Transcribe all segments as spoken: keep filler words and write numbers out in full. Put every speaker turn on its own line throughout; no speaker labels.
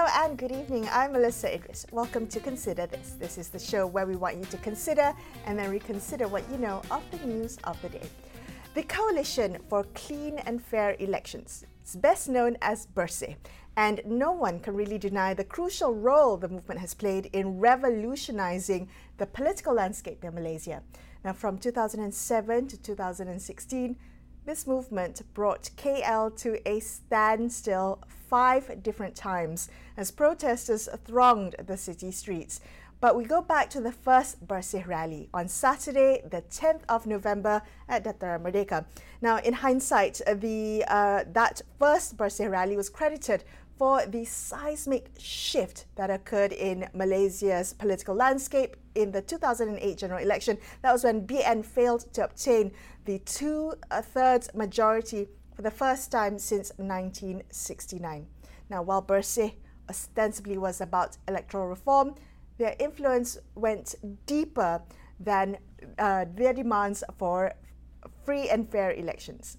and good evening. I'm Melissa Idris. Welcome to Consider This. This is the show where we want you to consider and then reconsider what you know of the news of the day. The Coalition for Clean and Fair Elections is best known as Bersih, and no one can really deny the crucial role the movement has played in revolutionizing the political landscape in Malaysia. Now, from two thousand seven to two thousand sixteen, this movement brought K L to a standstill five different times as protesters thronged the city streets. But we go back to the first Bersih rally on Saturday, the tenth of November at Dataran Merdeka. Now, in hindsight, the uh, that first Bersih rally was credited for the seismic shift that occurred in Malaysia's political landscape in the two thousand eight general election. That was when B N failed to obtain the two-thirds majority for the first time since nineteen sixty-nine. Now, while Bersih ostensibly was about electoral reform, their influence went deeper than uh, their demands for free and fair elections.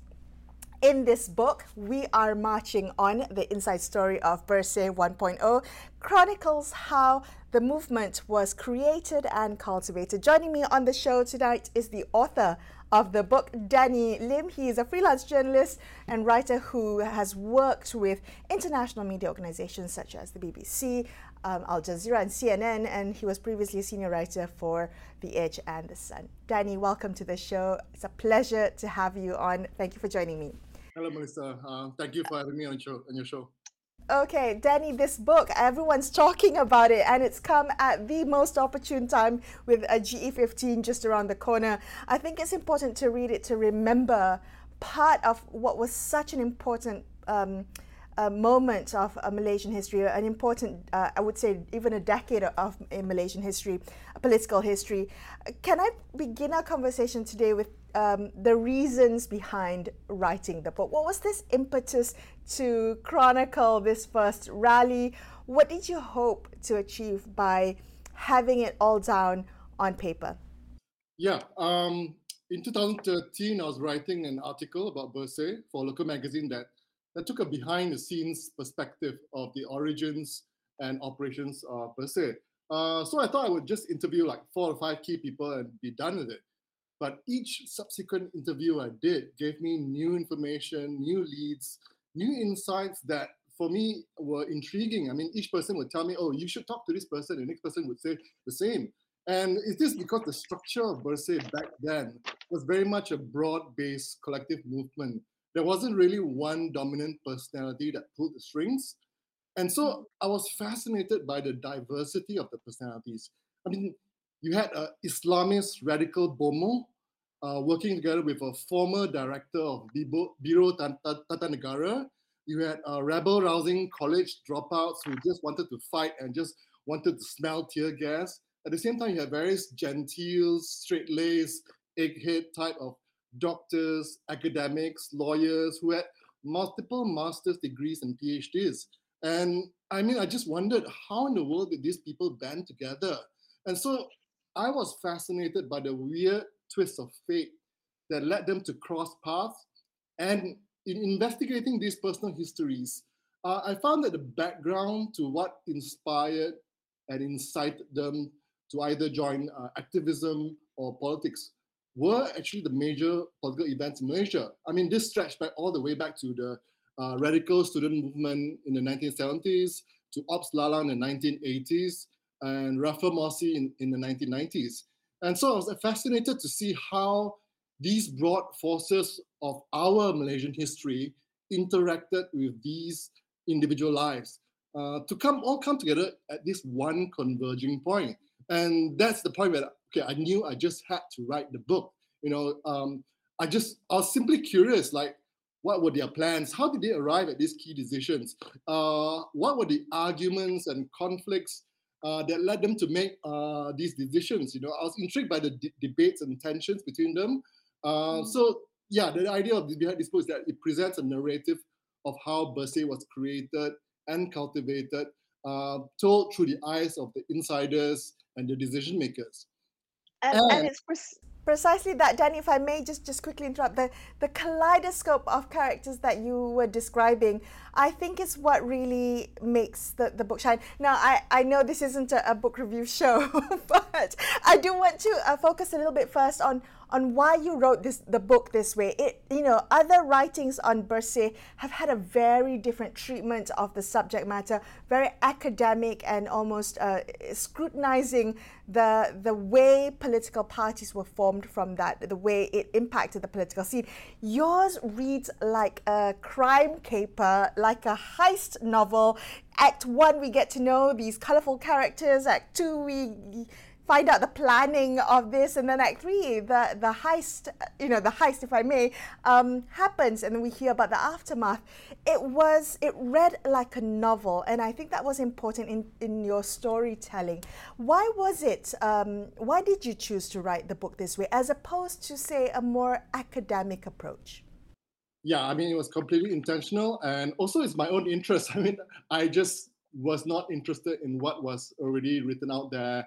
In this book, We Are Marching On, the inside story of Bersih one point oh, chronicles how the movement was created and cultivated. Joining me on the show tonight is the author of the book, Danny Lim. He is a freelance journalist and writer who has worked with international media organizations such as the B B C, um, Al Jazeera and C N N, and he was previously a senior writer for The Edge and The Sun. Danny, welcome to the show. It's a pleasure to have you on. Thank you for joining me.
Hello, Melissa. Uh, thank you for having me on, show, on your show.
Okay, Danny, this book, everyone's talking about it, and it's come at the most opportune time with a G E fifteen just around the corner. I think it's important to read it to remember part of what was such an important um, uh, moment of uh, Malaysian history, an important, uh, I would say, even a decade of in Malaysian history, political history. Can I begin our conversation today with Um, the reasons behind writing the book? What was this impetus to chronicle this first rally? What did you hope to achieve by having it all down on paper?
Yeah, um, in two thousand thirteen, I was writing an article about Bersih for a local magazine that, that took a behind-the-scenes perspective of the origins and operations of Bersih. Uh, so I thought I would just interview like four or five key people and be done with it. But each subsequent interview I did gave me new information, new leads, new insights that for me were intriguing. I mean, each person would tell me, oh, you should talk to this person. The next person would say the same. And is this because the structure of Bersih back then was very much a broad-based collective movement? There wasn't really one dominant personality that pulled the strings. And so I was fascinated by the diversity of the personalities. I mean, you had an Islamist radical Bomo uh, working together with a former director of Biro Tata Negara. You had uh, rebel-rousing college dropouts who just wanted to fight and just wanted to smell tear gas. At the same time, you had various genteel, straight-laced, egghead type of doctors, academics, lawyers who had multiple master's degrees and PhDs. And I mean, I just wondered, how in the world did these people band together? And so I was fascinated by the weird twist of fate that led them to cross paths. And in investigating these personal histories, uh, I found that the background to what inspired and incited them to either join uh, activism or politics were actually the major political events in Malaysia. I mean, this stretched back all the way back to the uh, radical student movement in the nineteen seventies, to Ops Lala in the nineteen eighties, and Rafa Morsi in, in the nineteen nineties. And so I was fascinated to see how these broad forces of our Malaysian history interacted with these individual lives uh, to come all come together at this one converging point. And that's the point where, okay, I knew I just had to write the book. You know, um, I just, I was simply curious, like, what were their plans? How did they arrive at these key decisions? Uh, what were the arguments and conflicts Uh, that led them to make uh, these decisions? You know, I was intrigued by the d- debates and tensions between them. Uh, mm. So, yeah, the idea of behind this book is that it presents a narrative of how Bersih was created and cultivated, uh, told through the eyes of the insiders and the decision makers.
And, and,
And
it's pre- precisely that, Danny. If I may just, just quickly interrupt, the, the kaleidoscope of characters that you were describing, I think is what really makes the, the book shine. Now, I, I know this isn't a, a book review show, but I do want to uh, focus a little bit first on on why you wrote this the book this way. It, you know, other writings on Bersih have had a very different treatment of the subject matter, very academic and almost uh, scrutinizing the the way political parties were formed from that, the way it impacted the political scene. Yours reads like a crime caper, like a heist novel. Act one, we get to know these colorful characters. Act two, we find out the planning of this, and then act three, the the heist, you know, the heist, if I may, um, happens, and then we hear about the aftermath. It was, it read like a novel, and I think that was important in, in your storytelling. Why was it, um, why did you choose to write the book this way, as opposed to, say, a more academic approach?
Yeah, I mean, it was completely intentional, and also it's my own interest. I mean, I just was not interested in what was already written out there.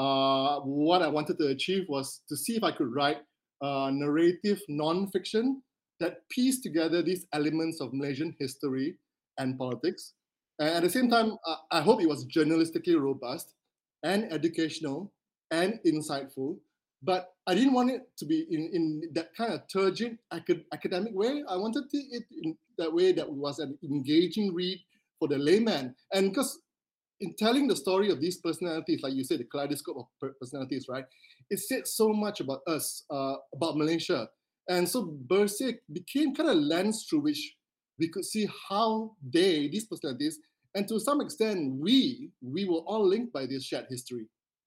Uh, what I wanted to achieve was to see if I could write uh, narrative non-fiction that pieced together these elements of Malaysian history and politics. And at the same time, uh, I hope it was journalistically robust and educational and insightful. But I didn't want it to be in, in that kind of turgid acad- academic way. I wanted it in that way that was an engaging read for the layman. And because in telling the story of these personalities, like you said, the kaleidoscope of personalities, right? It said so much about us, uh, about Malaysia. And so Bersih became kind of a lens through which we could see how they, these personalities, and to some extent, we, we were all linked by this shared history.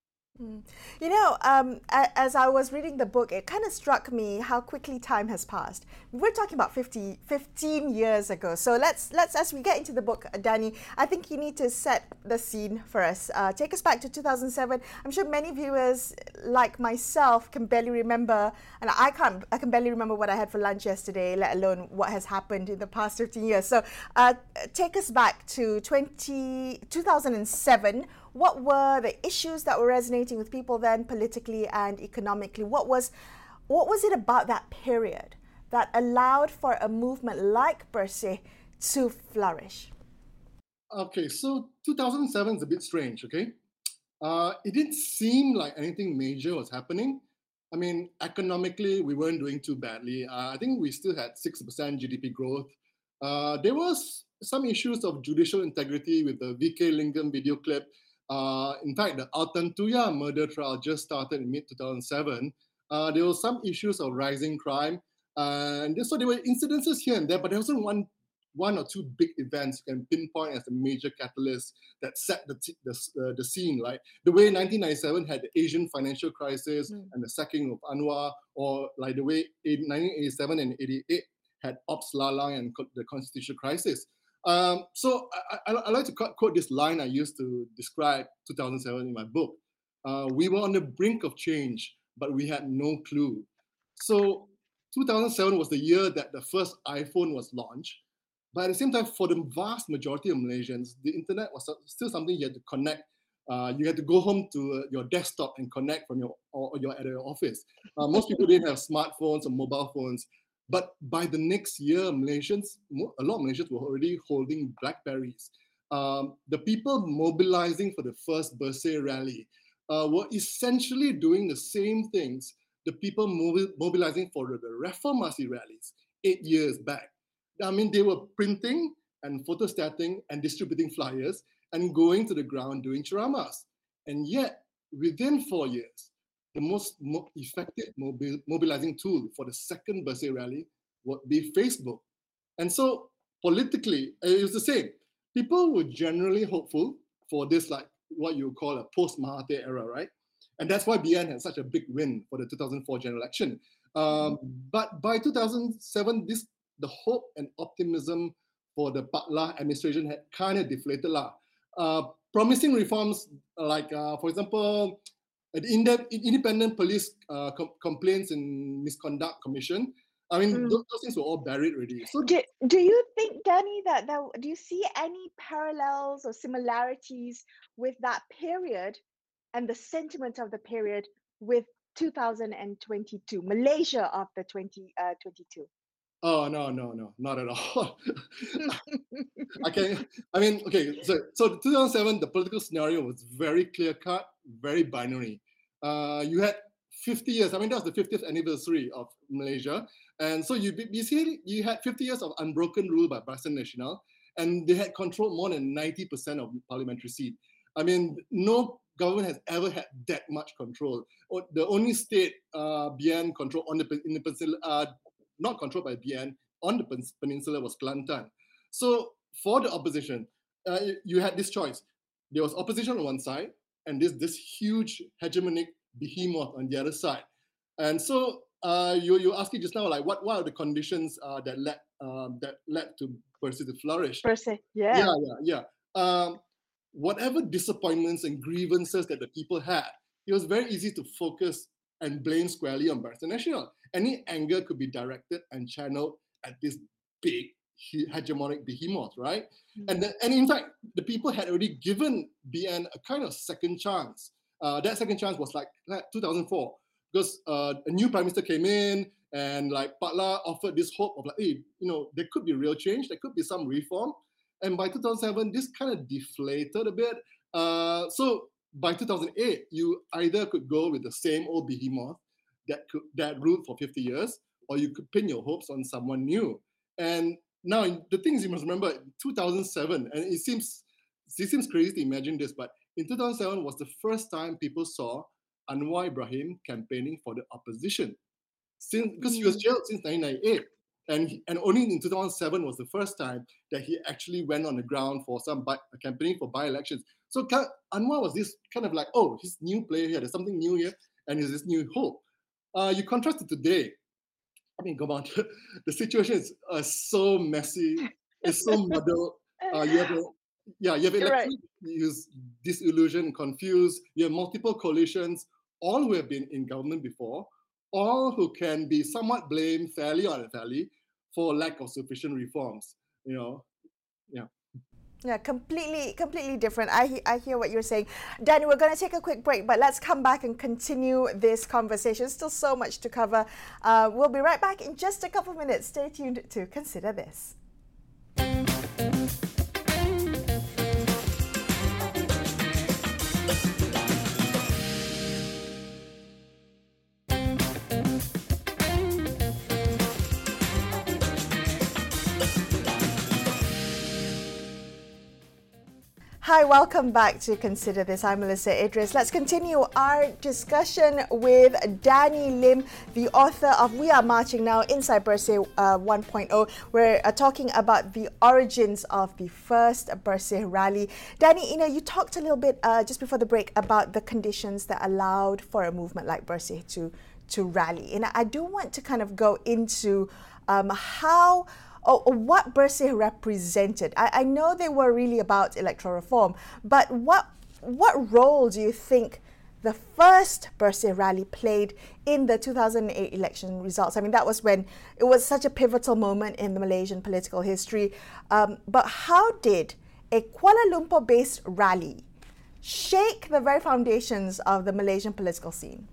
Mm. You know, um, a- as I was reading the book, it kind of struck me how quickly time has passed. We're talking about fifty, fifteen years ago. So let's, let's as we get into the book, uh, Danny, I think you need to set the scene for us. Uh, take us back to two thousand seven. I'm sure many viewers, like myself, can barely remember, and I can't, I can barely remember what I had for lunch yesterday, let alone what has happened in the past fifteen years. So uh, take us back to twenty, two thousand seven. What were the issues that were resonating with people then, politically and economically? What was, what was it about that period that allowed for a movement like Bersih to flourish?
Okay, so two thousand seven is a bit strange, okay? Uh, it didn't seem like anything major was happening. I mean, economically, we weren't doing too badly. Uh, I think we still had six percent G D P growth. Uh, there was some issues of judicial integrity with the V K Lingam video clip. Uh, in fact, the Altan Tuya murder trial just started in mid two thousand seven. Uh, there were some issues of rising crime. Uh, and so there were incidences here and there, but there wasn't one, one or two big events you can pinpoint as the major catalyst that set the, the, uh, the scene, right? The way nineteen ninety-seven had the Asian financial crisis mm. and the sacking of Anwar, or like the way nineteen eighty-seven and eighty-eight had Ops Lalang and the constitutional crisis. Um, so I, I, I like to quote this line I used to describe two thousand seven in my book. Uh, we were on the brink of change, but we had no clue. So two thousand seven was the year that the first iPhone was launched. But at the same time, for the vast majority of Malaysians, the internet was still something you had to connect. Uh, you had to go home to uh, your desktop and connect from your or your at your office. Uh, most people didn't have smartphones or mobile phones. But by the next year, Malaysians, a lot of Malaysians were already holding Blackberries. Um, the people mobilizing for the first Bersih rally uh, were essentially doing the same things the people mobil- mobilizing for the Reformasi rallies eight years back. I mean, they were printing and photostating and distributing flyers and going to the ground doing charamas. And yet, within four years, the most effective mobil- mobilizing tool for the second Bersih rally would be Facebook. And so politically, it was the same. People were generally hopeful for this, like what you call a post-Mahathir era, right? And that's why B N had such a big win for the two thousand four general election. Um, but by two thousand seven, this the hope and optimism for the Pak Lah administration had kind of deflated. Lah. Uh, promising reforms like, uh, for example, the Independent Police uh, com- Complaints and Misconduct Commission. I mean, mm. those, those things were all buried already.
So, do, do you think, Danny, that, that do you see any parallels or similarities with that period and the sentiment of the period with two thousand twenty-two, Malaysia of the twenty twenty-two.
Oh no, no, no, not at all. I can. I mean, okay. So, so two thousand seven, the political scenario was very clear cut, very binary. Uh, you had fifty years. I mean, that was the fiftieth anniversary of Malaysia, and so you basically you had fifty years of unbroken rule by Barisan Nasional, and they had controlled more than ninety percent of parliamentary seat. I mean, no government has ever had that much control. The only state uh, B N control on the in the peninsula, uh, not controlled by B N on the peninsula was Kelantan. So for the opposition, uh, you had this choice. There was opposition on one side, and this this huge hegemonic behemoth on the other side. And so uh, you you asking just now, like what, what are the conditions uh, that led um, that led to Bersih to flourish?
Bersih, yeah,
yeah, yeah, yeah. Um, whatever disappointments and grievances that the people had, it was very easy to focus and blame squarely on Barisan Nasional. Any anger could be directed and channeled at this big hegemonic behemoth, right? Mm-hmm. And the, and in fact, the people had already given B N a kind of second chance. Uh, that second chance was like, like two thousand four, because uh, a new prime minister came in, and like Patla offered this hope of like, hey, you know, there could be real change, there could be some reform. And by two thousand seven, this kind of deflated a bit. Uh, so by two thousand eight, you either could go with the same old behemoth that could, that ruled for fifty years, or you could pin your hopes on someone new. And now the thing is, you must remember two thousand seven, and it seems it seems crazy to imagine this, but in two thousand seven was the first time people saw Anwar Ibrahim campaigning for the opposition, since because he was jailed since nineteen ninety-eight. And, he, and only in two thousand seven was the first time that he actually went on the ground for some by, campaigning for by-elections. So Anwar was this kind of like, oh, he's new player here, there's something new here, and there's this new hope. Uh, you contrast it today. I mean, come on, the situation is uh, so messy, it's so muddled. Uh, you have a, yeah, you have elections, right. Disillusioned, confused. You have multiple coalitions, all who have been in government before, all who can be somewhat blamed, fairly or unfairly, for lack of sufficient reforms. You know, yeah.
Yeah, completely, completely different. I, I hear what you're saying. Danny, we're going to take a quick break, but let's come back and continue this conversation. Still so much to cover. Uh, we'll be right back in just a couple of minutes. Stay tuned to Consider This. Hi, welcome back to Consider This. I'm Melissa Idris. Let's continue our discussion with Danny Lim, the author of We Are Marching Now Inside Bersih uh, one point oh. We're uh, talking about the origins of the first Bersih rally. Danny, you know, you talked a little bit uh, just before the break about the conditions that allowed for a movement like Bersih to, to rally. And I do want to kind of go into um, how Oh, what Bersih represented. I, I know they were really about electoral reform, but what what role do you think the first Bersih rally played in the two thousand eight election results? I mean, that was when it was such a pivotal moment in the Malaysian political history. Um, but how did a Kuala Lumpur-based rally shake the very foundations of the Malaysian political scene?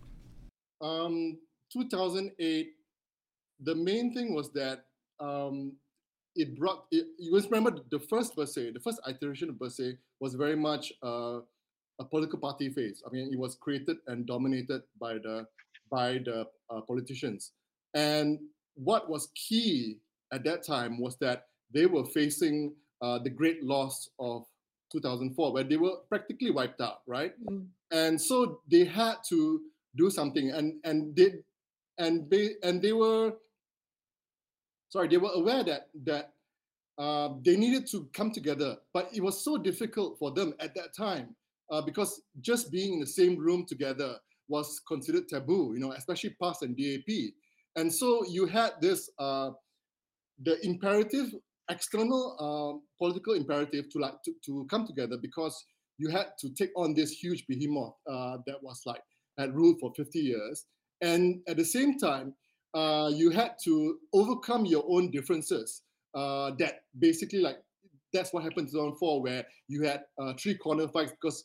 Um, two thousand eight, the main thing was that Um, it brought, it, you must remember the first Bersih, the first iteration of Bersih was very much uh, a political party phase. I mean, it was created and dominated by the, by the uh, politicians. And what was key at that time was that they were facing uh, the great loss of two thousand four, where they were practically wiped out, right? Mm. And so they had to do something, and and they and they and they were sorry, they were aware that that uh, they needed to come together, but it was so difficult for them at that time uh, because just being in the same room together was considered taboo, you know, especially P A S and D A P. And so you had this, uh, the imperative, external uh, political imperative to like to, to come together because you had to take on this huge behemoth uh, that was like had ruled for fifty years, and at the same time, Uh, you had to overcome your own differences. Uh, that basically, like, that's what happened in two thousand four, where you had uh, three corner fights because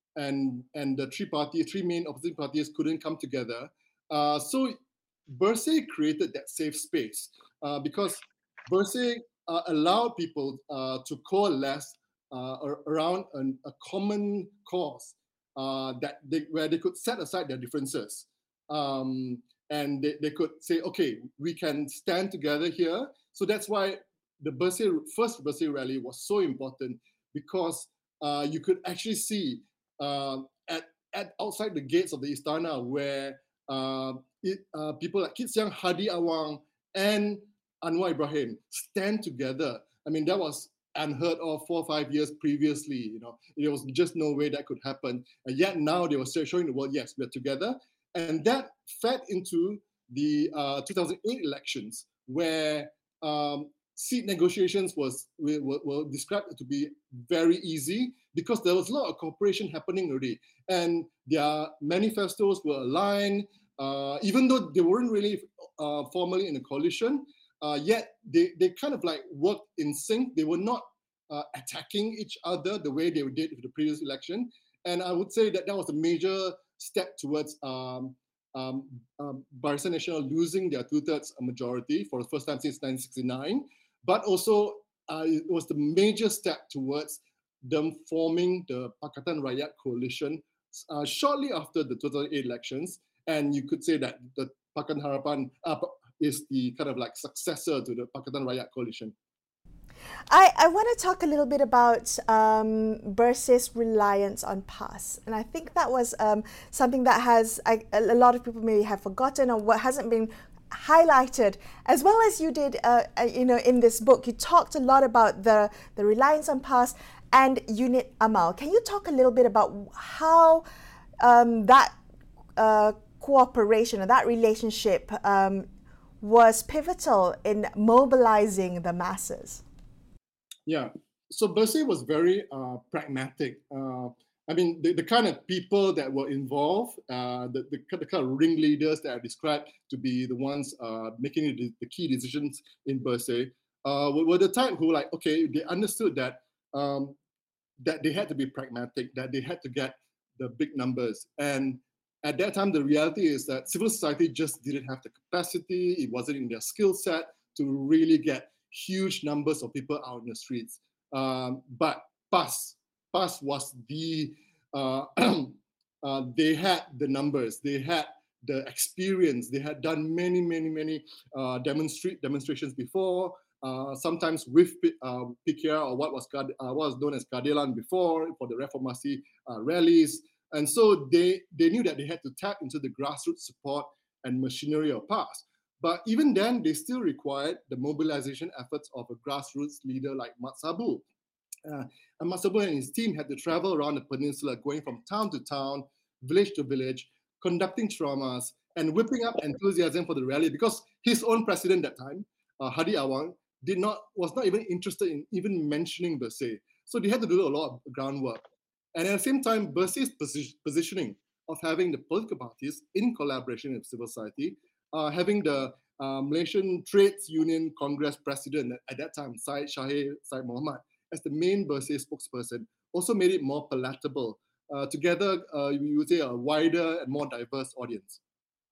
and and the three parties, three main opposition parties couldn't come together. Uh, so Bersih created that safe space uh, because Bersih uh, allowed people uh, to coalesce uh, around an, a common cause uh, that they, where they could set aside their differences. Um, and they, they could say, okay, we can stand together here. So that's why the Bersih, first Bersih rally was so important, because uh, you could actually see uh, at, at outside the gates of the Istana where uh, it, uh, people like Kit Siang, Hadi Awang, and Anwar Ibrahim stand together. I mean, that was unheard of four or five years previously. You know, there was just no way that could happen. And yet now they were showing the world, yes, we're together. And that fed into the uh, two thousand eight elections, where um, seat negotiations was were, were described to be very easy because there was a lot of cooperation happening already, and their manifestos were aligned. Uh, even though they weren't really uh, formally in a coalition, uh, yet they, they kind of like worked in sync. They were not uh, attacking each other the way they did with the previous election. And I would say that that was a major step towards um, um, um, Barisan Nasional losing their two-thirds majority for the first time since nineteen sixty-nine. But also, uh, it was the major step towards them forming the Pakatan Rakyat Coalition uh, shortly after the two thousand eight elections. And you could say that the Pakatan Harapan uh, is the kind of like successor to the Pakatan Rakyat Coalition.
I, I want to talk a little bit about um, Bersih's reliance on PAS. And I think that was um, something that has I, a lot of people maybe have forgotten, or what hasn't been highlighted, as well as you did uh, you know, in this book. You talked a lot about the, the reliance on PAS and Unit Amal. Can you talk a little bit about how um, that uh, cooperation or that relationship um, was pivotal in mobilizing the masses?
Yeah, so Bersih was very uh, pragmatic. Uh, I mean, the, the kind of people that were involved, uh, the, the, the kind of ringleaders that are described to be the ones uh, making the, the key decisions in Bersih, uh, were, were the type who, like, okay, they understood that um, that they had to be pragmatic, that they had to get the big numbers. And at that time, the reality is that civil society just didn't have the capacity, it wasn't in their skill set to really get huge numbers of people out in the streets. Um, but PAS, PAS was the, uh, uh, they had the numbers, they had the experience, they had done many, many, many uh, demonstrate, demonstrations before, uh, sometimes with uh, P K R or what was, uh, what was known as Keadilan before for the Reformasi uh, rallies. And so they, they knew that they had to tap into the grassroots support and machinery of PAS. But even then, they still required the mobilization efforts of a grassroots leader like Mat Sabu. Uh, and Mat Sabu and his team had to travel around the peninsula, going from town to town, village to village, conducting traumas, and whipping up enthusiasm for the rally, because his own president at that time, uh, Hadi Awang, did not was not even interested in even mentioning Bersih. So they had to do a lot of groundwork. And at the same time, Bersih's posi- positioning of having the political parties in collaboration with civil society, uh, having the uh, Malaysian Trades Union Congress president at that time, Syed Shahir Syed Muhammad, as the main Bersih spokesperson, also made it more palatable. Uh, together, uh, we would say a wider and more diverse audience.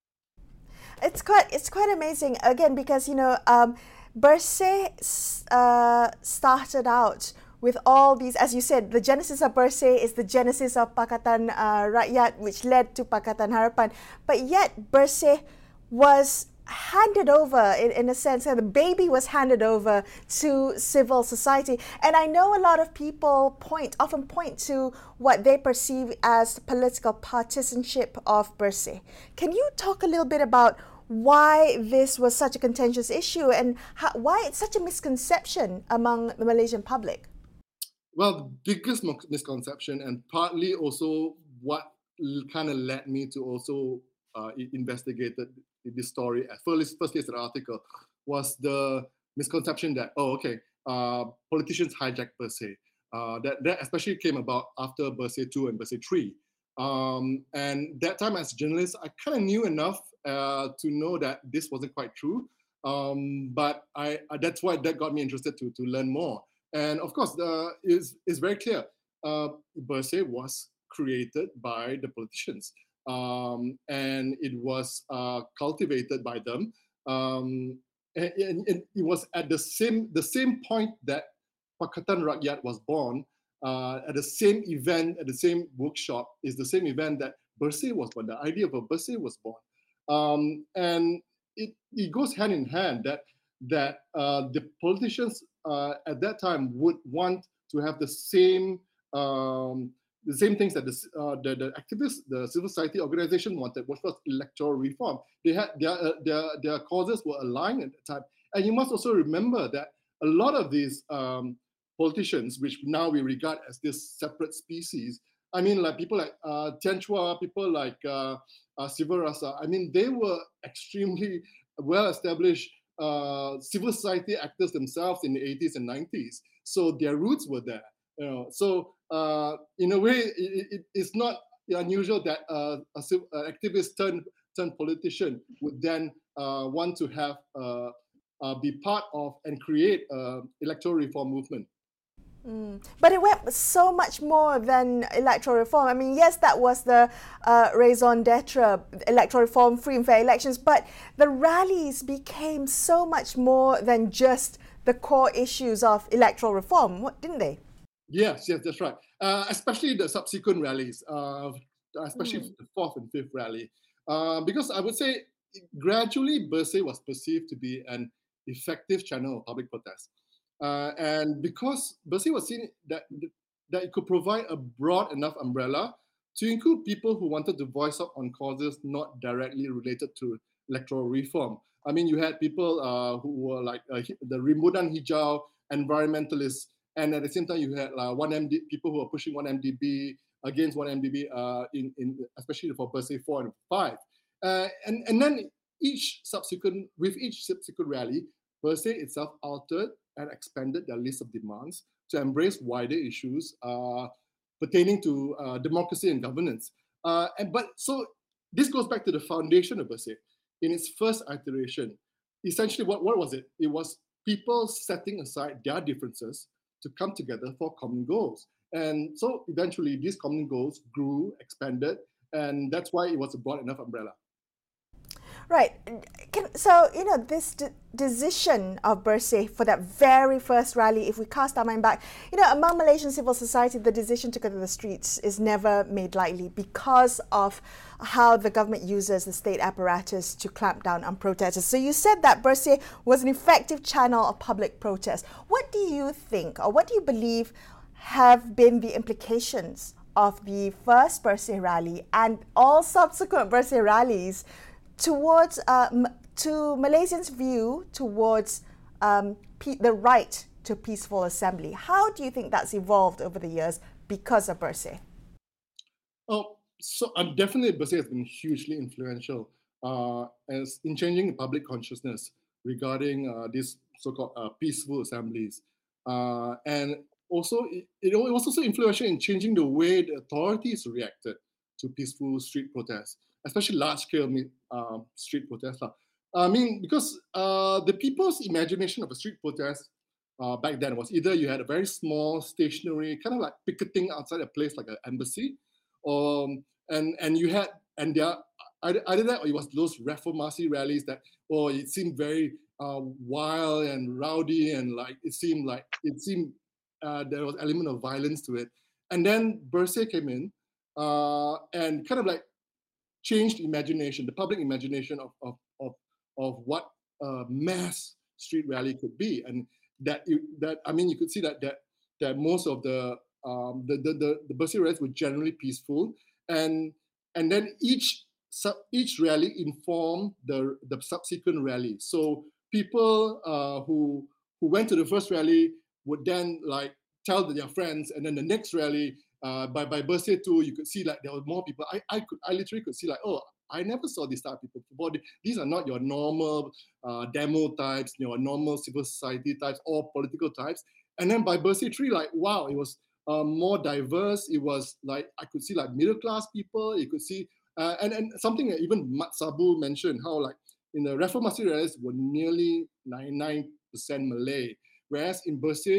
It's quite it's quite amazing again, because you know um, Bersih uh, started out with all these, as you said, the genesis of Bersih is the genesis of Pakatan uh, Rakyat, which led to Pakatan Harapan. But yet Bersih was handed over, in, in a sense, and the baby was handed over to civil society. And I know a lot of people point, often point to what they perceive as political partisanship of Bersih. Can you talk a little bit about why this was such a contentious issue, and how, why it's such a misconception among the Malaysian public?
Well, the biggest misconception, and partly also what kind of led me to also uh, investigate this story, first, firstly as an article, was the misconception that, oh, okay, uh, politicians hijack Bersih. Uh, that, that especially came about after Bersih two and Bersih three. Um, and that time as a journalist, I kind of knew enough uh, to know that this wasn't quite true. Um, but I, I, that's why that got me interested to, to learn more. And of course, uh, it's, it's very clear. Uh, Bersih was created by the politicians, um, and it was uh, cultivated by them. Um, and, and, and it was at the same the same point that Pakatan Rakyat was born. Uh, at the same event, at the same workshop, is the same event that Bersih was born. The idea of a Bersih was born, um, and it, it goes hand in hand that that uh, the politicians uh, at that time would want to have the same um, the same things that the, uh, the the activists, the civil society organization wanted, which was electoral reform. They had their uh, their their causes were aligned at the time, and you must also remember that a lot of these um, politicians, which now we regard as this separate species, I mean, like people like uh, Tian Chua, people like uh, uh, Siva Rasa, I mean, they were extremely well-established uh, civil society actors themselves in the eighties and nineties. So their roots were there. You know, so uh, in a way, it, it, it's not unusual that uh, a civ- uh, activist turned turned politician would then uh, want to have uh, uh, be part of and create an electoral reform movement.
Mm. But it went so much more than electoral reform. I mean, yes, that was the uh, raison d'etre, electoral reform, free and fair elections, but the rallies became so much more than just the core issues of electoral reform, what, didn't they?
Yes, yes, that's right. Uh, especially the subsequent rallies, uh, especially mm. the fourth and fifth rally. Uh, because I would say gradually Bersih was perceived to be an effective channel of public protest. Uh, and because Bersih was seen that, that it could provide a broad enough umbrella to include people who wanted to voice up on causes not directly related to electoral reform. I mean, you had people uh, who were like uh, the Rimbunan Hijau environmentalists, and at the same time, you had uh, one M D people who are pushing one M D B against one M D B, uh, in, in especially for Bersih four and five. Uh, and, and then each subsequent, with each subsequent rally, Bersih itself altered and expanded their list of demands to embrace wider issues uh, pertaining to uh, democracy and governance. Uh, and but so this goes back to the foundation of Bersih. In its first iteration, essentially, what, what was it? It was people setting aside their differences to come together for common goals. And so eventually these common goals grew, expanded, and that's why it was a broad enough umbrella.
Right. Can, so, you know, this d- decision of Bersih for that very first rally, if we cast our mind back, you know, among Malaysian civil society, the decision to go to the streets is never made lightly because of how the government uses the state apparatus to clamp down on protesters. So you said that Bersih was an effective channel of public protest. What do you think, or what do you believe have been the implications of the first Bersih rally and all subsequent Bersih rallies towards uh, m- to Malaysians' view towards um, pe- the right to peaceful assembly? How do you think that's evolved over the years because of Bersih?
Oh, so uh, definitely Bersih has been hugely influential uh, as in changing the public consciousness regarding uh, these so-called uh, peaceful assemblies, uh, and also it, it was also influential in changing the way the authorities reacted to peaceful street protests, especially large-scale uh, street protests. I mean, because uh, the people's imagination of a street protest uh, back then was either you had a very small stationary, kind of like picketing outside a place like an embassy, um, and and you had and there either, either that or it was those reformasi rallies that oh it seemed very uh, wild and rowdy and like it seemed like it seemed uh, there was element of violence to it, and then Bersih came in uh, and kind of like changed imagination, the public imagination of of of, of what a mass street rally could be, and that you, that I mean you could see that that that most of the um, the, the the the Bersih rallies were generally peaceful, and and then each each rally informed the the subsequent rally. So people uh, who who went to the first rally would then like tell their friends, and then the next rally uh, by by Bersih too, you could see like there were more people. I I could I literally could see like oh I never saw these type of people before. These are not your normal uh, demo types, your normal civil society types or political types. And then by Bersih three, like wow, it was uh, more diverse. It was like I could see like middle class people. You could see uh, and and something that even Mat Sabu mentioned how like in the Reformasi rallies were nearly ninety-nine percent Malay, whereas in Bersih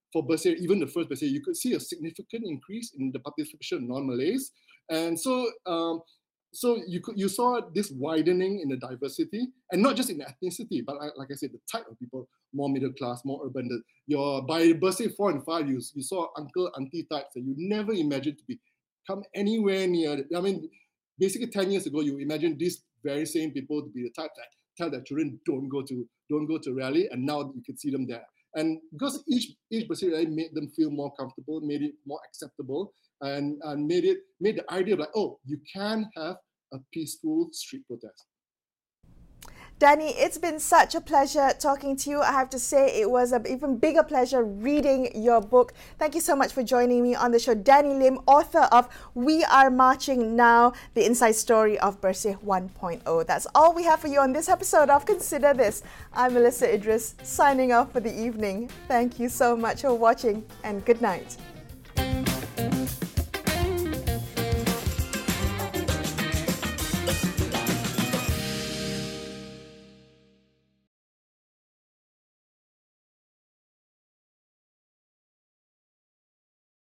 for Bersih, even the first Bersih, you could see a significant increase in the participation of non-Malays. And so um, so you could you saw this widening in the diversity, and not just in ethnicity, but like, like I said, the type of people, more middle class, more urban. The, your by Bersih four and five, you, you saw uncle, auntie types that you never imagined to be come anywhere near. I mean, basically ten years ago, you imagine these very same people to be the type that tell their children don't go to don't go to rally, and now you can see them there. And because each each Bersih rally made them feel more comfortable, made it more acceptable, and, and made it made the idea of like, oh, you can have a peaceful street protest.
Danny, it's been such a pleasure talking to you. I have to say it was an even bigger pleasure reading your book. Thank you so much for joining me on the show. Danny Lim, author of We Are Marching Now, the inside story of Bersih one point oh. That's all we have for you on this episode of Consider This. I'm Melissa Idris, signing off for the evening. Thank you so much for watching, and good night.